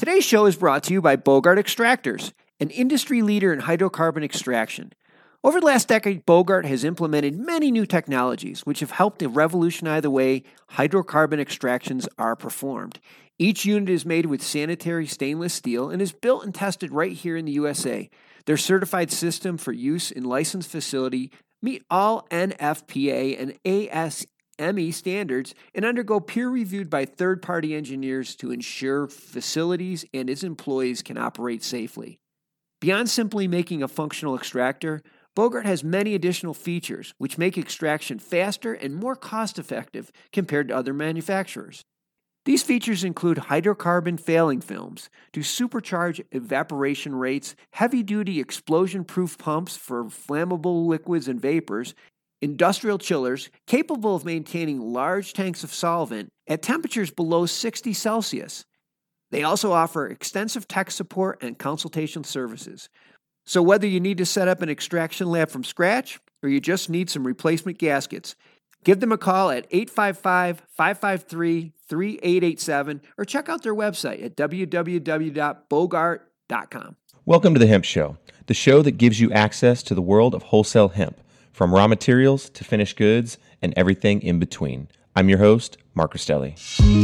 Today's show is brought to you by Bogart Extractors, an industry leader in hydrocarbon extraction. Over the last decade, Bogart has implemented many new technologies which have helped to revolutionize the way hydrocarbon extractions are performed. Each unit is made with sanitary stainless steel and is built and tested right here in the USA. Their certified system for use in licensed facility meet all NFPA and ASME standards and undergo peer reviewed by third-party engineers to ensure facilities and its employees can operate safely. Beyond simply making a functional extractor, Bogart has many additional features which make extraction faster and more cost-effective compared to other manufacturers. These features include hydrocarbon failing films to supercharge evaporation rates, heavy-duty explosion-proof pumps for flammable liquids and vapors, industrial chillers capable of maintaining large tanks of solvent at temperatures below 60 Celsius. They also offer extensive tech support and consultation services. So whether you need to set up an extraction lab from scratch or you just need some replacement gaskets, give them a call at 855-553-3887 or check out their website at www.bogart.com. Welcome to The Hemp Show, the show that gives you access to the world of wholesale hemp, from raw materials to finished goods and everything in between. I'm your host, Mark Rastelli.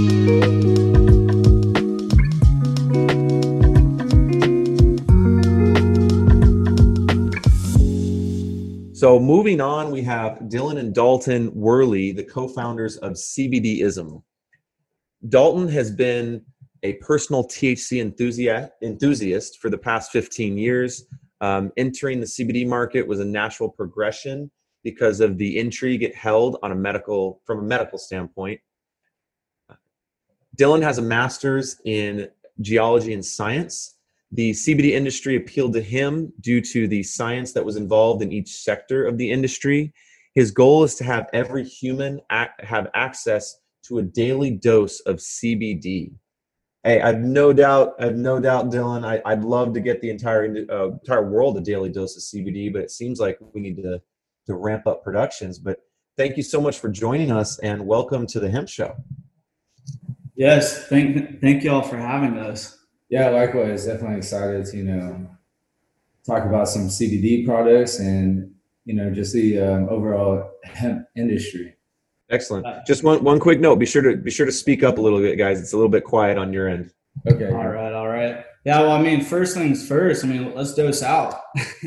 So moving on, we have Dylan and Dalton Worley, the co-founders of CBDism. Dalton has been a personal THC enthusiast for the past 15 years. Entering the CBD market was a natural progression because of the intrigue it held from a medical standpoint. Dylan has a master's in geology and science. The CBD industry appealed to him due to the science that was involved in each sector of the industry. His goal is to have every human have access to a daily dose of CBD. Hey, I've no doubt, Dylan, I'd love to get the entire world a daily dose of CBD, but it seems like we need to ramp up productions. But thank you so much for joining us, and welcome to the Hemp Show. Yes, thank you all for having us. Yeah, likewise. Definitely excited to, talk about some CBD products and, just the overall hemp industry. Excellent. Just one quick note. Be sure to speak up a little bit, guys. It's a little bit quiet on your end. Okay. All right. Yeah, well, first things first. Let's dose out.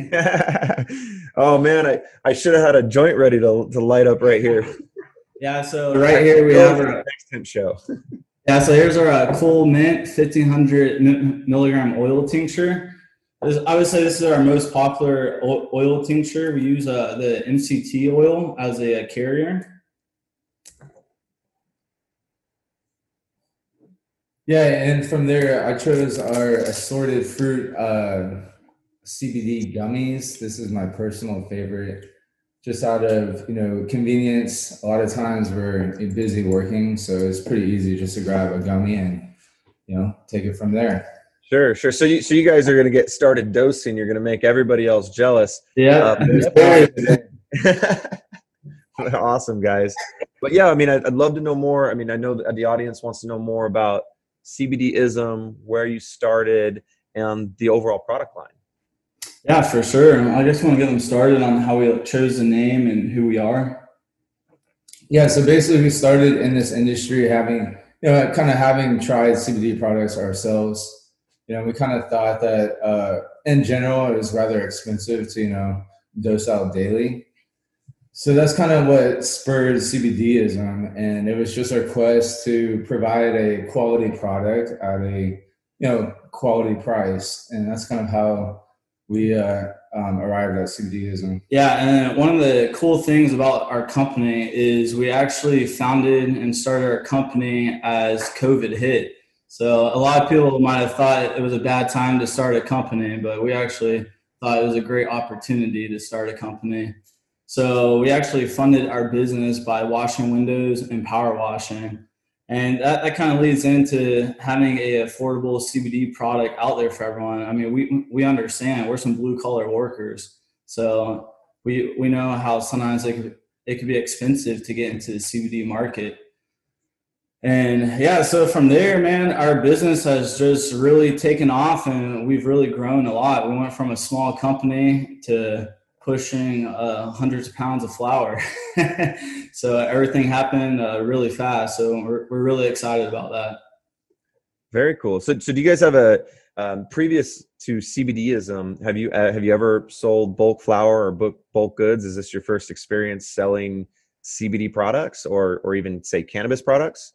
Oh man, I should have had a joint ready to light up right here. Yeah, so right here we have our next Hemp Show. Yeah, so here's our Cool Mint 1500 milligram oil tincture. I would say this is our most popular oil tincture. We use the MCT oil as a carrier. Yeah, and from there, I chose our assorted fruit CBD gummies. This is my personal favorite. Just out of, convenience. A lot of times we're busy working, so it's pretty easy just to grab a gummy and, take it from there. Sure. So you guys are going to get started dosing. You're going to make everybody else jealous. Yeah. Awesome, guys. But yeah, I'd love to know more. I know that the audience wants to know more about CBDism, where you started, and the overall product line. Yeah, for sure. I just want to get them started on how we chose the name and who we are. Yeah, so basically we started in this industry having tried CBD products ourselves. We kind of thought that in general it was rather expensive to, dose out daily. So that's kind of what spurred CBDism, and it was just our quest to provide a quality product at a quality price, and that's kind of how we arrived at CBDism. Yeah, and one of the cool things about our company is we actually founded and started our company as COVID hit. So a lot of people might have thought it was a bad time to start a company, but we actually thought it was a great opportunity to start a company. So we actually funded our business by washing windows and power washing. And that kind of leads into having a affordable CBD product out there for everyone. We understand we're some blue collar workers. So we know how sometimes it could be expensive to get into the CBD market. And yeah, so from there, man, our business has just really taken off and we've really grown a lot. We went from a small company to pushing hundreds of pounds of flour. So everything happened really fast. So we're really excited about that. Very cool. So do you guys have a previous to CBDism? Have you ever sold bulk flour or bulk goods? Is this your first experience selling CBD products or even say cannabis products?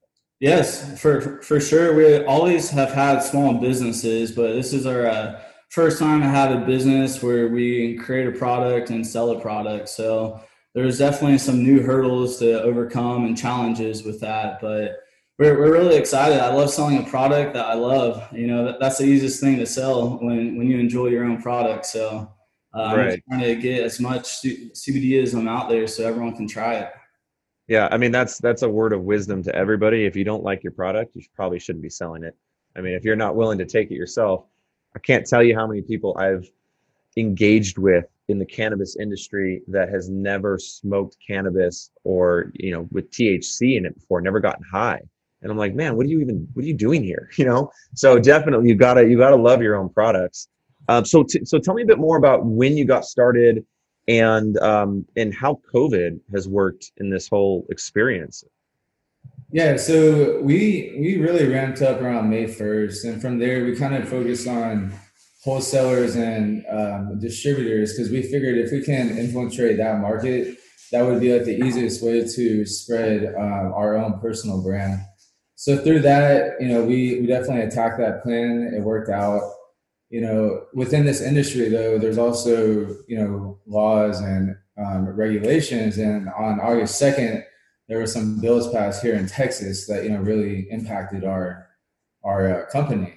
Yes, for sure. We always have had small businesses, but this is our first time to have a business where we create a product and sell a product. So there's definitely some new hurdles to overcome and challenges with that, but we're really excited. I love selling a product that I love. You know, that's the easiest thing to sell when you enjoy your own product. So I'm just trying to get as much CBDism out there so everyone can try it. Yeah, I mean that's a word of wisdom to everybody. If you don't like your product, you probably shouldn't be selling it. I mean, if you're not willing to take it yourself, I can't tell you how many people I've engaged with in the cannabis industry that has never smoked cannabis or, you know, with THC in it before, never gotten high. And I'm like, man, what are you doing here? You know? So definitely you gotta love your own products. So tell me a bit more about when you got started and how COVID has worked in this whole experience. Yeah, so we really ramped up around May 1st, and from there we kind of focused on wholesalers and distributors because we figured if we can infiltrate that market, that would be like the easiest way to spread our own personal brand. So through that, you know, we definitely attacked that plan. It worked out. You know, within this industry, though, there's also, you know, laws and regulations. And on August 2nd, there were some bills passed here in Texas that, you know, really impacted our company.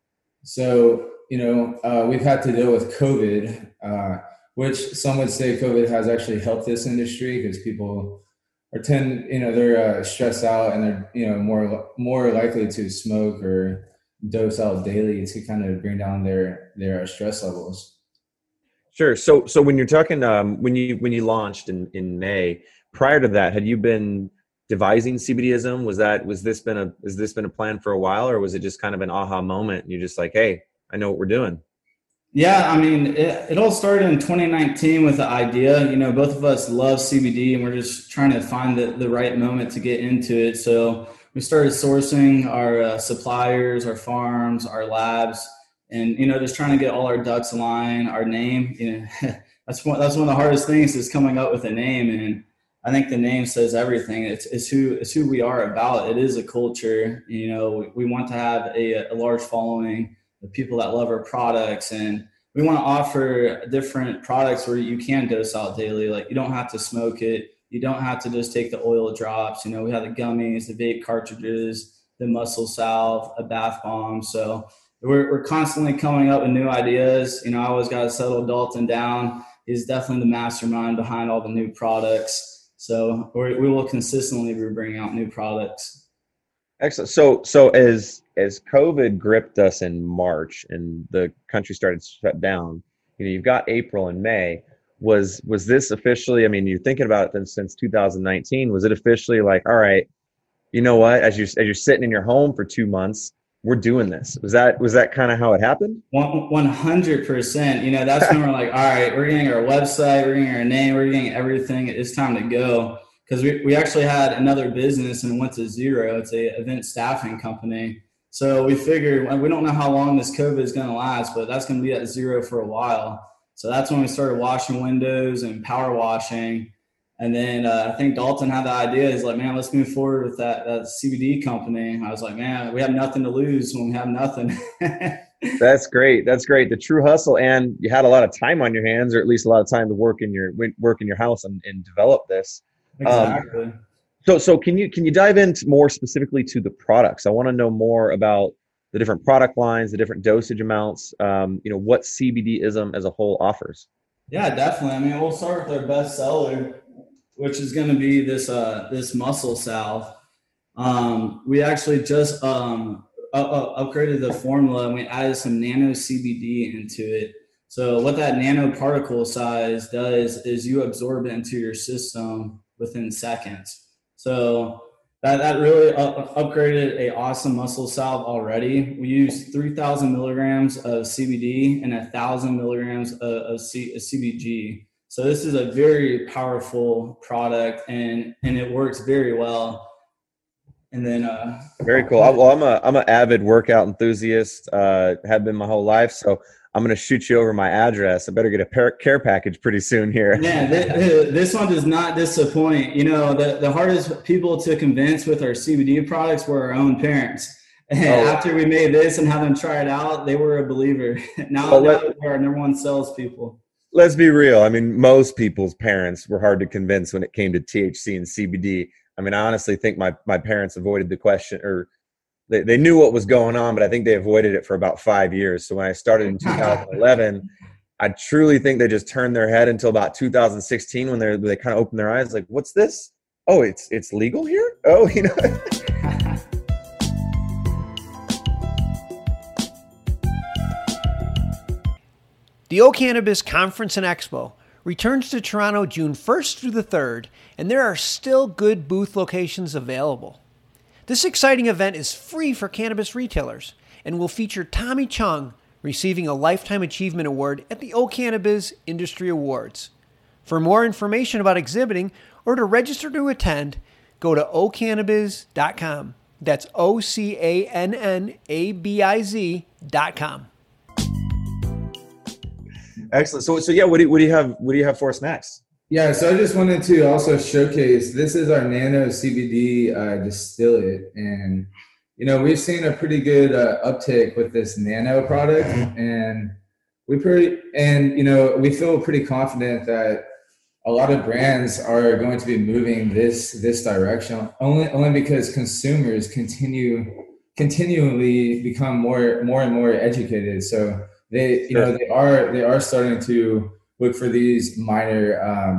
So, you know, we've had to deal with COVID, which some would say COVID has actually helped this industry because people they're stressed out and they're, you know, more likely to smoke or dose out daily to kind of bring down their stress levels. Sure. So when you're talking when you launched in May, prior to that, had you been devising CBDism? Has this been a plan for a while, or was it just kind of an aha moment and you're just like, hey, I know what we're doing? Yeah, I mean, it all started in 2019 with the idea. You know, both of us love CBD and we're just trying to find the right moment to get into it. So we started sourcing our suppliers, our farms, our labs, and, you know, just trying to get all our ducks aligned, our name. You know, that's one of the hardest things is coming up with a name. And I think the name says everything. It's who we are about. It is a culture. You know, we want to have a large following, the people that love our products, and we want to offer different products where you can dose out daily. Like you don't have to smoke it. You don't have to just take the oil drops. You know, we have the gummies, the vape cartridges, the muscle salve, a bath bomb. So we're constantly coming up with new ideas. You know, I always got to settle Dalton down. He's definitely the mastermind behind all the new products. So we will consistently be bringing out new products. Excellent. So as COVID gripped us in March and the country started to shut down, you know, you've got April and May. Was this officially? I mean, you're thinking about it since 2019. Was it officially like, all right, you know what? As you're sitting in your home for 2 months, we're doing this. Was that kind of how it happened? 100%. You know, that's when we're like, all right, we're getting our website, we're getting our name, we're getting everything. It's time to go. Because we actually had another business and went to zero. It's a event staffing company. So we figured, we don't know how long this COVID is going to last, but that's going to be at zero for a while. So that's when we started washing windows and power washing. And then I think Dalton had the idea. He's like, man, let's move forward with that CBD company. I was like, man, we have nothing to lose when we have nothing. That's great. That's great. The true hustle, and you had a lot of time on your hands, or at least a lot of time to work in your house and develop this. Exactly. So can you dive into more specifically to the products? I want to know more about the different product lines, the different dosage amounts, you know, what CBDism as a whole offers. Yeah, definitely. I mean, we'll start with our best seller, which is going to be this muscle salve. We actually just upgraded the formula and we added some nano CBD into it. So what that nanoparticle size does is you absorb it into your system within seconds. So That really upgraded a awesome muscle salve already. We use 3,000 milligrams of CBD and 1,000 milligrams of CBG. So this is a very powerful product, and it works very well. And then very cool. Well, I'm an avid workout enthusiast. Have been my whole life. So I'm going to shoot you over my address. I better get a care package pretty soon here. Yeah, this one does not disappoint. You know, the hardest people to convince with our CBD products were our own parents. And after we made this and had them try it out, they were a believer. Now they're our number one salespeople. Let's be real. I mean, most people's parents were hard to convince when it came to THC and CBD. I mean, I honestly think my parents avoided the question, or they knew what was going on, but I think they avoided it for about 5 years. So when I started in 2011, I truly think they just turned their head until about 2016 when they kind of opened their eyes, like, what's this? Oh, it's legal here? Oh, you know. The O Cannabis Conference and Expo returns to Toronto June 1st through the 3rd, and there are still good booth locations available. This exciting event is free for cannabis retailers and will feature Tommy Chung receiving a Lifetime Achievement Award at the O Cannabis Industry Awards. For more information about exhibiting or to register to attend, go to ocannabis.com. That's OCANNABIZ.com. Excellent. So yeah, what do you have for us next? Yeah, so I just wanted to also showcase, this is our Nano CBD distillate, and we've seen a pretty good uptake with this Nano product, and we feel pretty confident that a lot of brands are going to be moving this direction only because consumers continually become more and more educated. So they are starting to look for these minors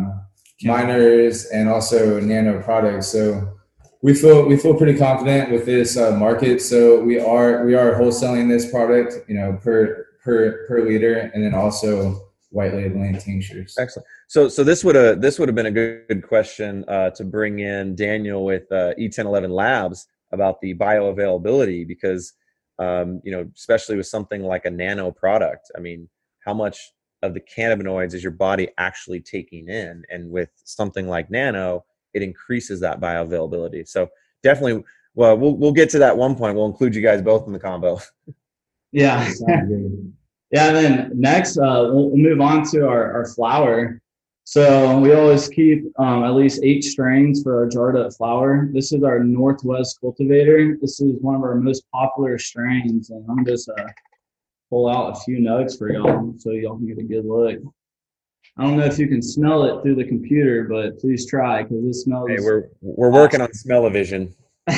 and also nano products. So we feel pretty confident with this market. So we are wholesaling this product, per liter, and then also white labeling tinctures. Excellent. So this would have been a good question to bring in Daniel with E1011 Labs about the bioavailability, because especially with something like a nano product, I mean, how much of the cannabinoids is your body actually taking in? And with something like nano, it increases that bioavailability. So definitely, well, we'll get to that one point. We'll include you guys both in the combo. Yeah. Yeah. And then next, we'll move on to our flower. So we always keep at least 8 strains for our jarred up flower. This is our Northwest cultivator. This is one of our most popular strains, and I'm just pull out a few nugs for y'all so y'all can get a good look. I don't know if you can smell it through the computer, but please try, because it smells. Hey, we're working on smell-o-vision.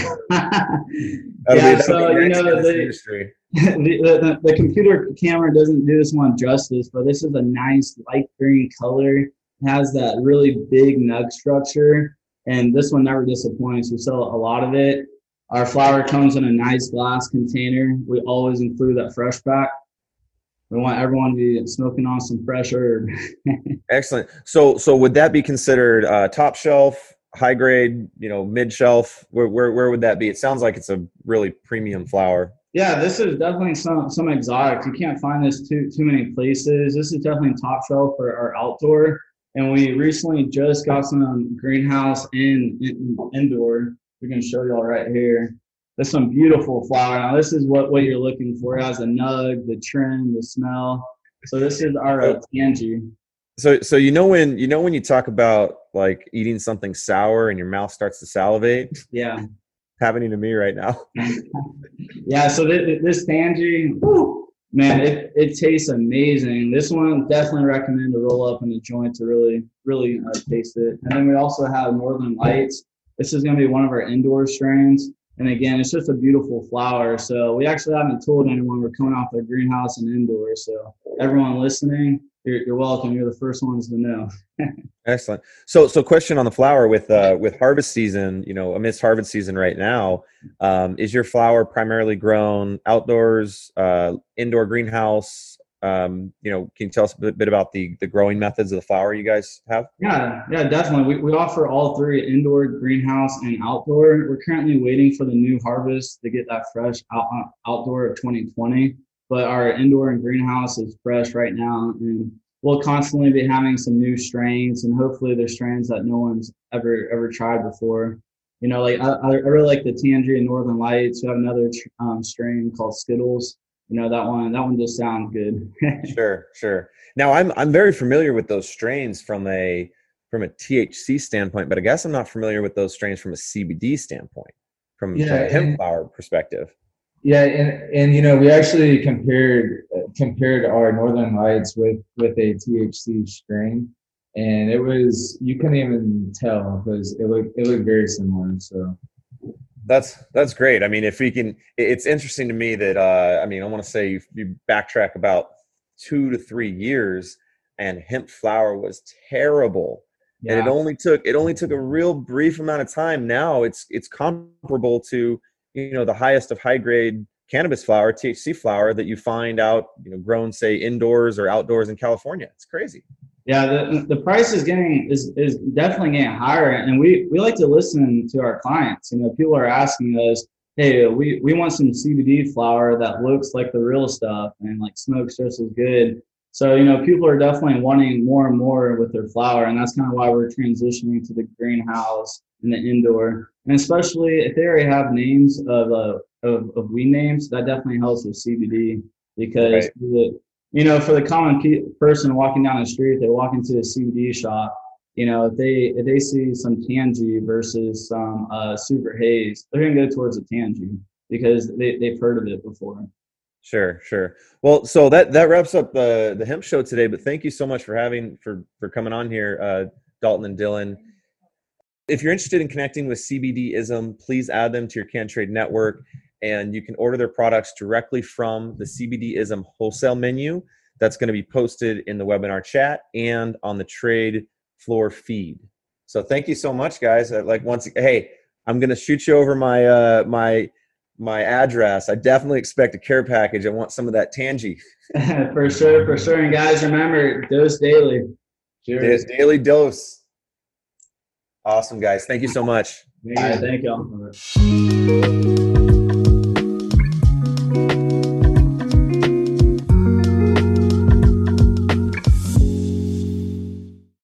The computer camera doesn't do this one justice, but this is a nice light green color. It has that really big nug structure, and this one never disappoints. We sell a lot of it. Our flower comes in a nice glass container. We always include that fresh pack. We want everyone to be smoking on some fresh herb. Excellent. So would that be considered top shelf, high grade, mid shelf? Where would that be? It sounds like it's a really premium flower. Yeah, this is definitely some exotic. You can't find this too many places. This is definitely top shelf for our outdoor. And we recently just got some greenhouse and indoor. We can show y'all right here. There's some beautiful flower. Now this is what you're looking for. It has a nug, the trim, the smell. So this is our Tangy. So when you talk about like eating something sour and your mouth starts to salivate. Yeah. Happening to me right now. Yeah. So this Tangy, man, it tastes amazing. This one definitely recommend to roll up in a joint to really taste it. And then we also have Northern Lights. This is going to be one of our indoor strains. And again, it's just a beautiful flower. So we actually haven't told anyone we're coming off their greenhouse and indoor. So everyone listening, you're welcome. You're the first ones to know. Excellent. So question on the flower with harvest season, amidst harvest season right now, is your flower primarily grown outdoors, indoor greenhouse, Can you tell us a bit about the growing methods of the flower you guys have? Yeah, definitely. We offer all three: indoor, greenhouse, and outdoor. We're currently waiting for the new harvest to get that fresh outdoor of 2020. But our indoor and greenhouse is fresh right now, and we'll constantly be having some new strains, and hopefully they're strains that no one's ever tried before. Like I really like the Tangerine and Northern Lights. We have another strain called Skittles. That one just sounds good. Sure. Now I'm very familiar with those strains from a THC standpoint, but I guess I'm not familiar with those strains from a CBD standpoint, from a hemp flower perspective. Yeah, and we actually compared our Northern Lights with a THC strain, and you couldn't even tell because it looked very similar. So that's great. I mean, if we can, it's interesting to me that I want to say you backtrack about 2 to 3 years, and hemp flower was terrible. Yeah. And it only took a real brief amount of time. Now it's comparable to the highest of high grade cannabis flower, THC flower, that you find out grown, say, indoors or outdoors in California. It's crazy. Yeah, the price is definitely getting higher, and we like to listen to our clients. People are asking us, hey, we want some CBD flower that looks like the real stuff and like smokes just as good. So people are definitely wanting more and more with their flower, and that's kind of why we're transitioning to the greenhouse and the indoor. And especially if they already have names of weed names, that definitely helps with CBD, because for the common person walking down the street, they walk into a CBD shop. If they see some Tangie versus some Super Haze, they're gonna go towards the Tangie because they've heard of it before. Sure. Well, so that wraps up the hemp show today. But thank you so much for coming on here, Dalton and Dylan. If you're interested in connecting with CBDism, please add them to your CanTrade network, and you can order their products directly from the CBDism wholesale menu that's going to be posted in the webinar chat and on the trade floor feed. So thank you so much, guys. Hey, I'm going to shoot you over my address. I definitely expect a care package. I want some of that Tangie. For sure. And guys, remember, dose daily. Cheers. Daily dose. Awesome, guys. Thank you so much. Thank you all.